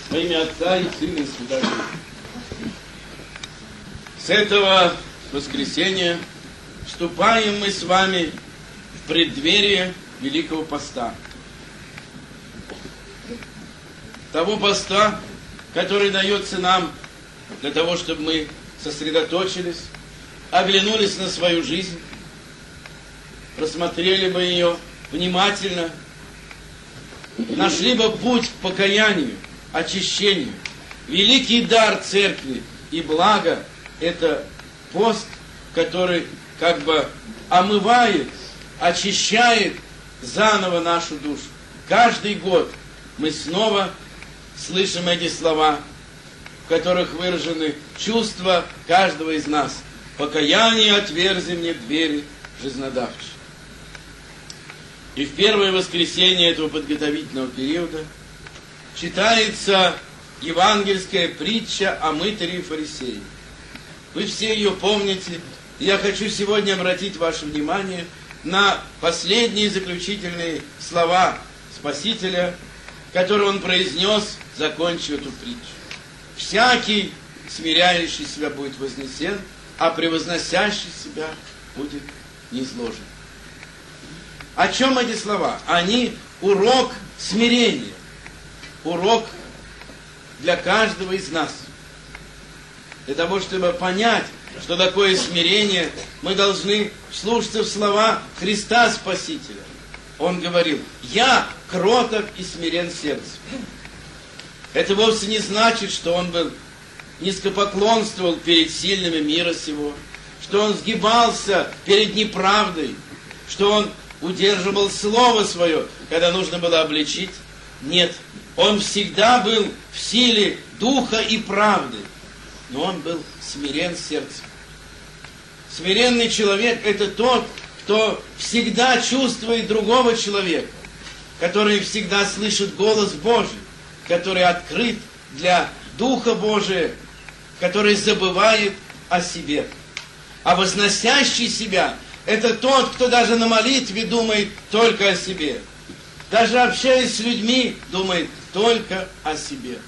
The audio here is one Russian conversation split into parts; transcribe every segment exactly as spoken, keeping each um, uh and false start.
Во имя Отца и Сына и Святого Духа. С этого воскресенья вступаем мы с вами в преддверие Великого Поста. Того поста, который дается нам для того, чтобы мы сосредоточились, оглянулись на свою жизнь, рассмотрели бы ее внимательно, нашли бы путь к покаянию, очищению. Великий дар церкви и благо – это пост, который как бы омывает, очищает заново нашу душу. Каждый год мы снова слышим эти слова, в которых выражены чувства каждого из нас. «Покаяние отверзи мне двери жизнодавчие». И в первое воскресенье этого подготовительного периода читается евангельская притча о мытаре и фарисее. Вы все ее помните. Я хочу сегодня обратить ваше внимание на последние заключительные слова Спасителя, которые он произнес, закончив эту притчу. «Всякий, смиряющий себя, будет вознесен, а превозносящий себя будет низложен». О чем эти слова? Они урок смирения. Урок для каждого из нас. Для того, чтобы понять, что такое смирение, мы должны вслушаться в слова Христа Спасителя. Он говорил: «Я кроток и смирен сердцем». Это вовсе не значит, что он был низкопоклонствовал перед сильными мира сего, что он сгибался перед неправдой, что он удерживал слово свое, когда нужно было обличить. Нет, он всегда был в силе духа и правды, но он был смирен сердцем. Смиренный человек – это тот, кто всегда чувствует другого человека, который всегда слышит голос Божий, который открыт для Духа Божия, который забывает о себе. А возносящий себя – это тот, кто даже на молитве думает только о себе. Даже общаясь с людьми, думает только о себе.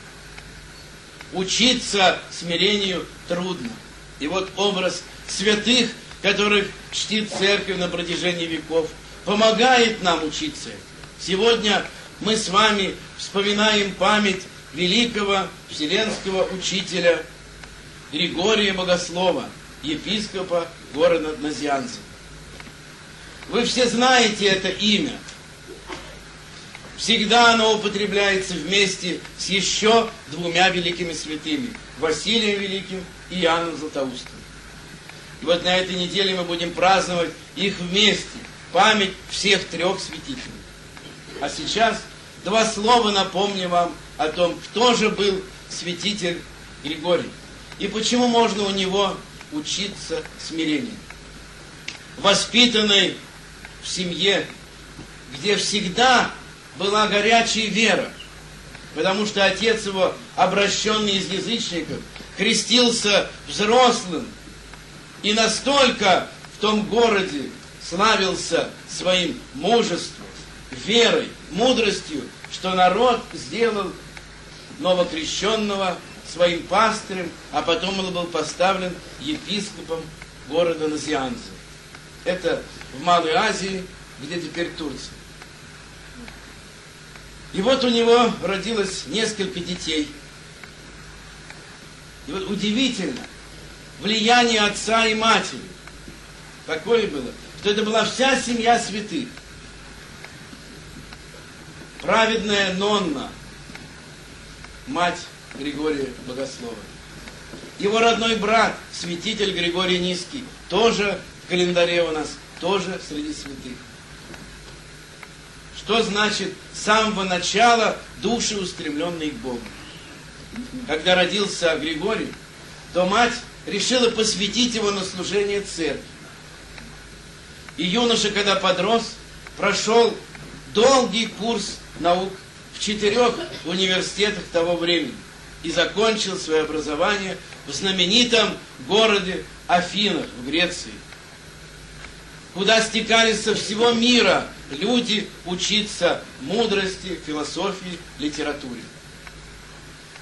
Учиться смирению трудно. И вот образ святых, которых чтит церковь на протяжении веков, помогает нам учиться. Сегодня мы с вами вспоминаем память великого вселенского учителя Григория Богослова, епископа города Назианца. Вы все знаете это имя. Всегда оно употребляется вместе с еще двумя великими святыми, Василием Великим и Иоанном Златоустом. И вот на этой неделе мы будем праздновать их вместе, память всех трех святителей. А сейчас два слова напомню вам о том, кто же был святитель Григорий и почему можно у него учиться смирению. Воспитанный в семье, где всегда была горячая вера, потому что отец его, обращенный из язычников, крестился взрослым и настолько в том городе славился своим мужеством, верой, мудростью, что народ сделал новокрещенного своим пастырем, а потом он был поставлен епископом города Назианза. Это в Малой Азии, где теперь Турция. И вот у него родилось несколько детей. И вот удивительно, влияние отца и матери такое было, что это была вся семья святых. Праведная Нонна, мать Григория Богослова. Его родной брат, святитель Григорий Низкий, тоже в календаре у нас, тоже среди святых. Что значит с самого начала души, устремленные к Богу? Когда родился Григорий, то мать решила посвятить его на служение церкви. И юноша, когда подрос, прошел долгий курс наук в четырех университетах того времени и закончил свое образование в знаменитом городе Афинах в Греции, куда стекались со всего мира люди учиться мудрости, философии, литературе.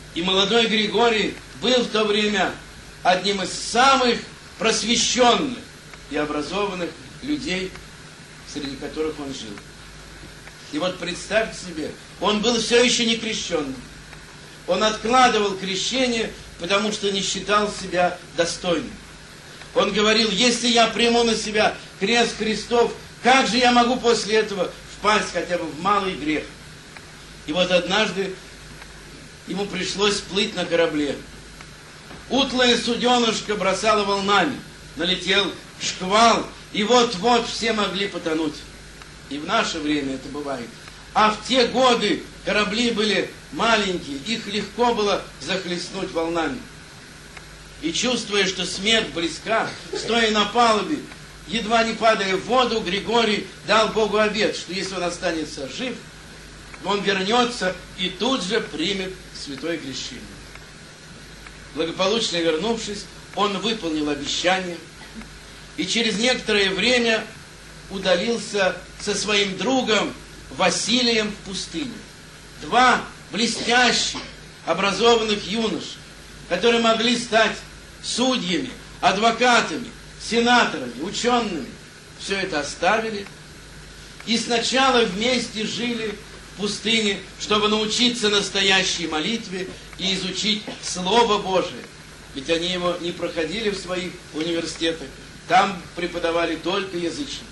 И молодой Григорий был в то время одним из самых просвещенных и образованных людей, среди которых он жил. И вот представьте себе, он был все еще не крещенным. Он откладывал крещение, потому что не считал себя достойным. Он говорил: если я приму на себя крест Христов, как же я могу после этого впасть хотя бы в малый грех? И вот однажды ему пришлось плыть на корабле. Утлое суденышко бросало волнами, налетел шквал, и вот-вот все могли потонуть. И в наше время это бывает. А в те годы корабли были маленькие, их легко было захлестнуть волнами. И чувствуя, что смерть близка, стоя на палубе, едва не падая в воду, Григорий дал Богу обет, что если он останется жив, он вернется и тут же примет святое крещение. Благополучно вернувшись, он выполнил обещание и через некоторое время удалился со своим другом Василием в пустыню. Два блестящих, образованных юноши, которые могли стать судьями, адвокатами, сенаторами, учеными, все это оставили и сначала вместе жили в пустыне, чтобы научиться настоящей молитве и изучить Слово Божие. Ведь они его не проходили в своих университетах, там преподавали только язычники.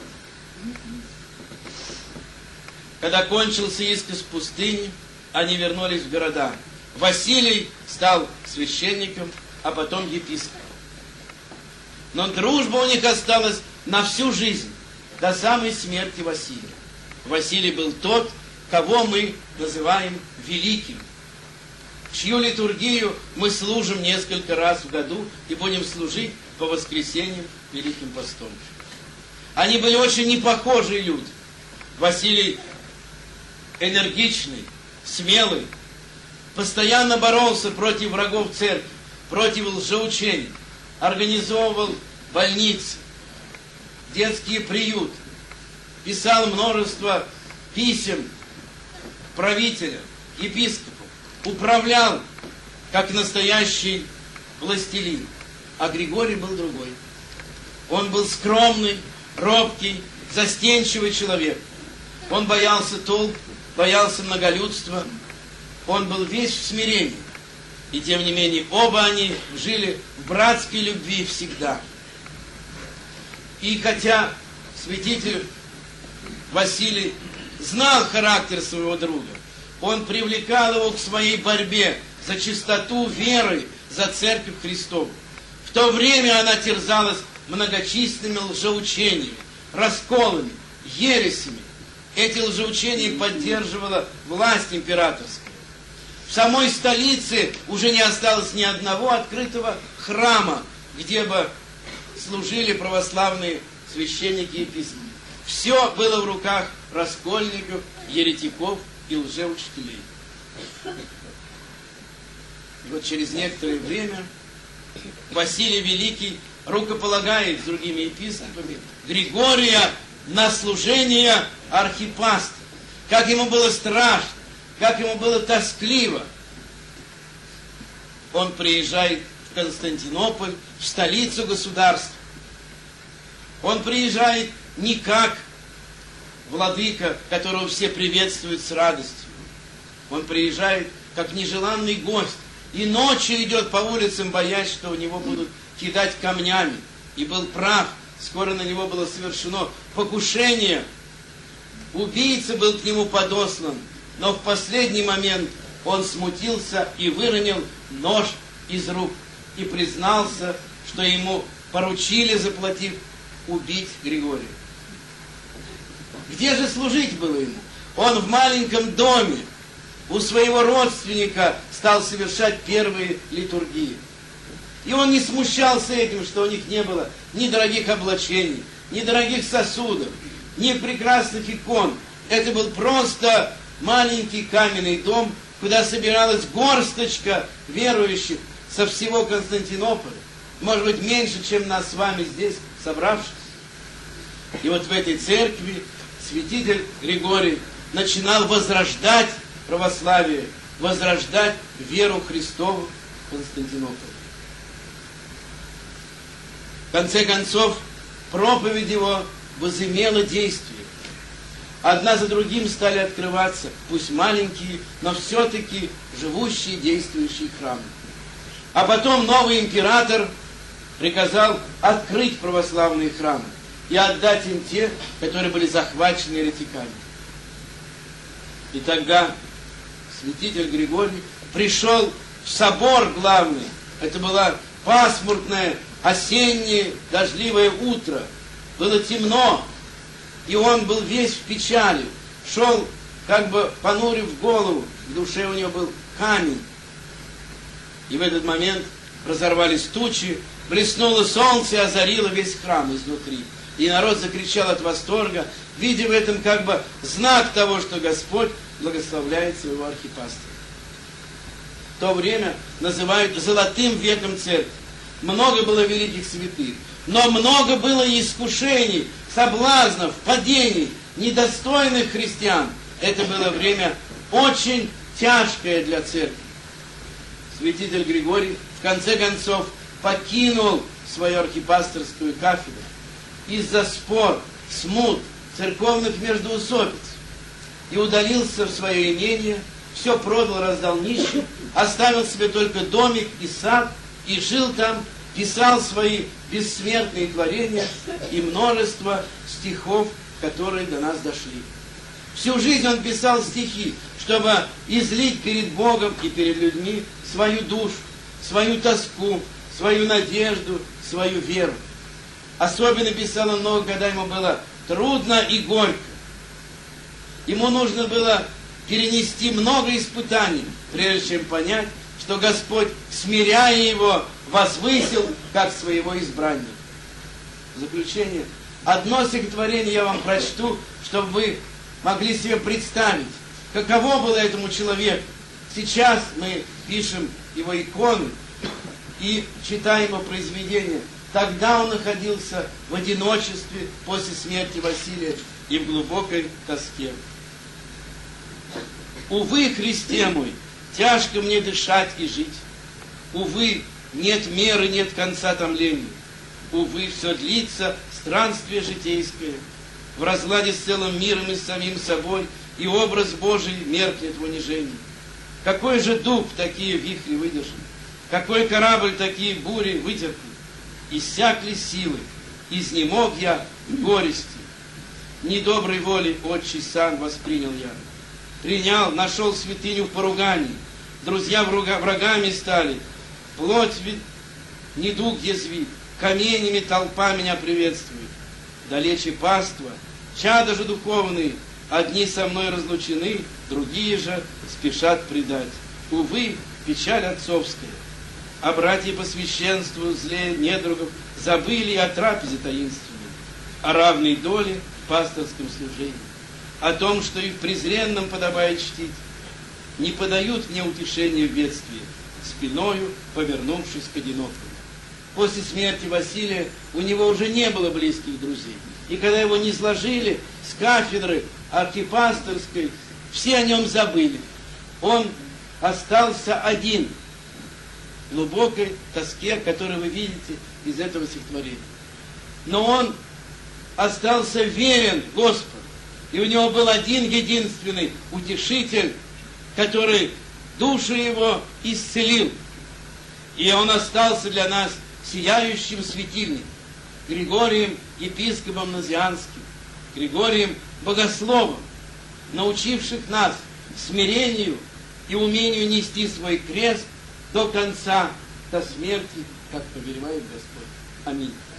Когда кончился иск из пустыни, они вернулись в города. Василий стал священником, а потом епископом. Но дружба у них осталась на всю жизнь, до самой смерти Василия. Василий был тот, кого мы называем великим, чью литургию мы служим несколько раз в году и будем служить по воскресеньям Великим постом. Они были очень непохожие люди. Василий энергичный, смелый, постоянно боролся против врагов церкви, против лжеучений, организовывал больницы, детские приюты, писал множество писем правителям, епископам, управлял как настоящий властелин. А Григорий был другой. Он был скромный, робкий, застенчивый человек. Он боялся толп, боялся многолюдства. Он был весь в смирении. И тем не менее, оба они жили в братской любви всегда. И хотя святитель Василий знал характер своего друга, он привлекал его к своей борьбе за чистоту веры, за Церковь Христову. В то время она терзалась многочисленными лжеучениями, расколами, ересями. Эти лжеучения поддерживала власть императорская. В самой столице уже не осталось ни одного открытого храма, где бы служили православные священники и епископы. Все было в руках раскольников, еретиков и лжеучителей. И вот через некоторое время Василий Великий рукополагает с другими епископами Григория на служение архипастыря. Как ему было страшно, как ему было тоскливо. Он приезжает в Константинополь, в столицу государства. Он приезжает не как владыка, которого все приветствуют с радостью. Он приезжает как нежеланный гость. И ночью идет по улицам, боясь, что у него будут кидать камнями. И был прав. Скоро на него было совершено покушение. Убийца был к нему подослан. Но в последний момент он смутился и выронил нож из рук. И признался, что ему поручили, заплатив, убить Григория. Где же служить было ему? Он в маленьком доме у своего родственника стал совершать первые литургии. И он не смущался этим, что у них не было ни дорогих облачений, ни дорогих сосудов, ни прекрасных икон. Это был просто маленький каменный дом, куда собиралась горсточка верующих со всего Константинополя. Может быть, меньше, чем нас с вами здесь собравшись. И вот в этой церкви святитель Григорий начинал возрождать православие возрождать веру Христову в Константинополе. В конце концов, проповедь его возымела действие. Одна за другим стали открываться, пусть маленькие, но все-таки живущие, действующие храмы. А потом новый император приказал открыть православные храмы и отдать им те, которые были захвачены еретиками. И тогда святитель Григорий пришел в собор главный. Это было пасмурное, осеннее, дождливое утро. Было темно, и он был весь в печали. Шел, как бы понурив голову, в душе у него был камень. И в этот момент разорвались тучи, блеснуло солнце и озарило весь храм изнутри. И народ закричал от восторга, видя в этом как бы знак того, что Господь благословляет своего архипастыря. В то время называют золотым веком церкви. Много было великих святых, но много было и искушений, соблазнов, падений, недостойных христиан. Это было время очень тяжкое для церкви. Святитель Григорий в конце концов покинул свою архипастырскую кафедру из-за спор, смут, церковных междоусобиц и удалился в свое имение, все продал, раздал нищим, оставил себе только домик и сад, и жил там, писал свои бессмертные творения и множество стихов, которые до нас дошли. Всю жизнь он писал стихи, чтобы излить перед Богом и перед людьми свою душу, свою тоску, свою надежду, свою веру. Особенно писал он много, когда ему было трудно и горько. Ему нужно было перенести много испытаний, прежде чем понять, что Господь, смиряя его, возвысил как своего избранника. В заключение, одно стихотворение я вам прочту, чтобы вы могли себе представить, каково было этому человеку. Сейчас мы пишем его иконы и читаем его произведения. Тогда он находился в одиночестве после смерти Василия и в глубокой тоске. Увы, Христе мой, тяжко мне дышать и жить. Увы, нет меры, нет конца томлению. Увы, все длится странствие житейское. В разладе с целым миром и с самим собой, и образ Божий меркнет в унижении. Какой же дуб такие вихри выдержит? Какой корабль такие бури вытерпит? Иссякли силы, изнемог я в горести. Недоброй воли отчий сан воспринял я. Принял, нашел святыню в поругании. Друзья врага, врагами стали. Плоть ведь недуг язвит. Каменями толпа меня приветствует. Далече паства, чада же духовные, одни со мной разлучены, другие же спешат предать. Увы, печаль отцовская. А братья по священству злее недругов забыли о трапезе таинственной, о равной доле в пасторском служении, о том, что и в презренном подобает чтить. Не подают мне утешения в бедствии, спиною повернувшись к одинокому. После смерти Василия у него уже не было близких друзей. И когда его низложили с кафедры архипасторской, все о нем забыли. Он остался один в глубокой тоске, которую вы видите из этого стихотворения. Но он остался верен Господу. И у него был один единственный утешитель, который душу его исцелил. И он остался для нас сияющим светильником, Григорием епископом Назианским, Григорием богословом, научивших нас смирению и умению нести свой крест до конца, до смерти, как повелевает Господь. Аминь.